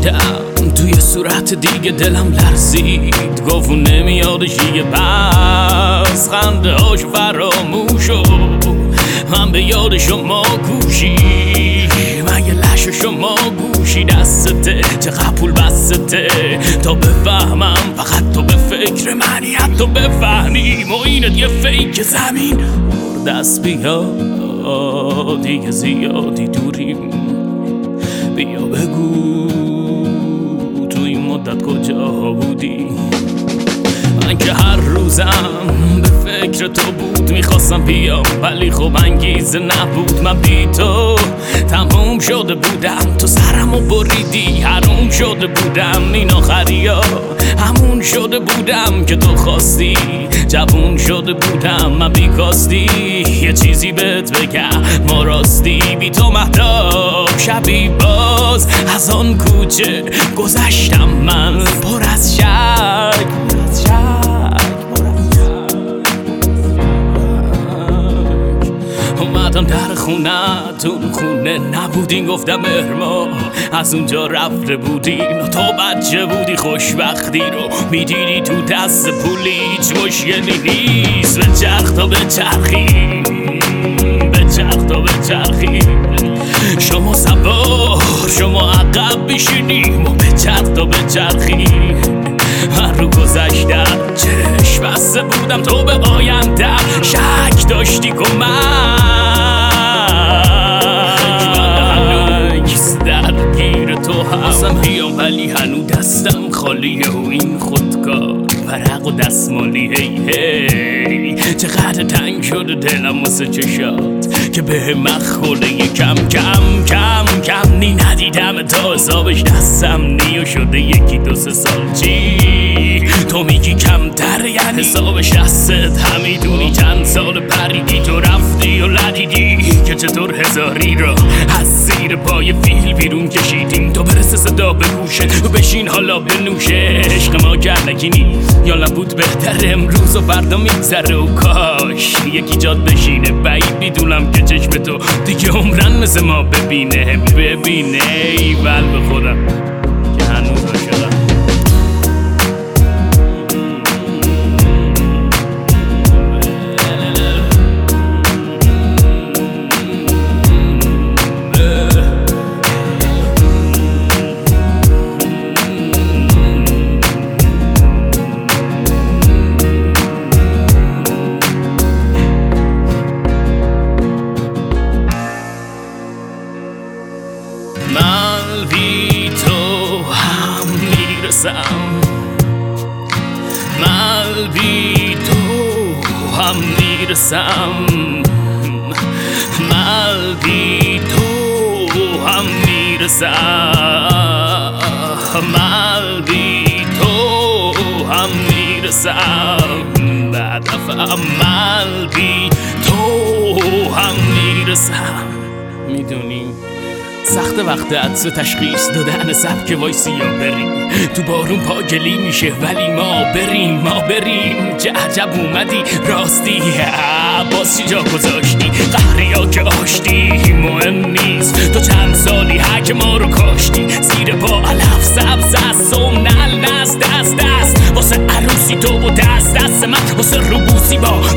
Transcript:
دیدم توی صورت دیگه دلم لرزید، گفت نمیادش دیگه پس خنده هاش فراموش و من به یاد شما کوشی، من یه لش شما گوشی دستته چقدر پول بسته تا بفهمم فقط تو به فکر منی، حتی بفهمی معینت یه فیک زمین دست بیا دیگه زیادی دوریم، بیا بگو تو این مدت کجا بودی. من که هر روزم به فکر تو بود، میخواستم بیام ولی خب انگیزه نبود. من بی تو تموم شده بودم، تو سرمو بریدی حروم شده بودم. این آخریا همون شده بودم که تو خواستی، جوون شده بودم من بی کاستی. یه چیزی بهت بگم ما راستی بی تو مهتاب شبی باز از آن کوچه گذشتم من پر از شک. اومدم در خونتون، خونه نبودین گفتم مهرما از اونجا رفته بودین، تو بچه بودی خوشبختی رو میدیدی تو دست پولی، هیچ مشکلی نیست بچرخ تا بچرخی، بچرخ تا بچرخی. شما سوار شما عقب بشینیم و بچرخ تا بچرخی. من رو گذشتم چشم بسته بودم، تو به آیندم شک داشتی کمک. درگیر تو هستم بیام ولی هنو دستم خالیه و این خودکار ورق و دستمالی. هی چقدر تنگ شده دلم واسه چشات که به مخوله کم کم کم کم نی ندیدم تا حسابش دستم نیو شده یکی دو سه سال. چی تو میگی کمتر یعنی حسابش دستت همیدونی چند سال پریدی تو رفتی و ندیدی که چطور هزاری رو از زیر پای فیل بیرون کشیدیم. تو برسه صدا به گوشه و بشین حالا بنوشه، عشق ما گرنگی نیست یا نبود بهتر امروز و فردا میگذره و کاش یکی جاد بشینه. بعید میدونم که چشم تو دیگه عمرن مثل ما ببینه ایول به خودم که هنوز شدم. من بی تو هم میرسم، من بی تو هم میرسم، من بی تو هم میرسم، من بی تو هم میرسم. بعد من بی تو هم میرسم. میدونی سخت وقت عدس تشخیص دادن سبک وایسی یا بریم تو بارون پاگلی میشه ولی ما بریم چه عجب اومدی راستی باز جا گذاشتی قهریا که آشتی مهم نیست تو چند سالی هک ما رو کاشتی زیر پا علف سبز از سوم نل نست دست واسه عروسی تو و دست من واسه روبوسی با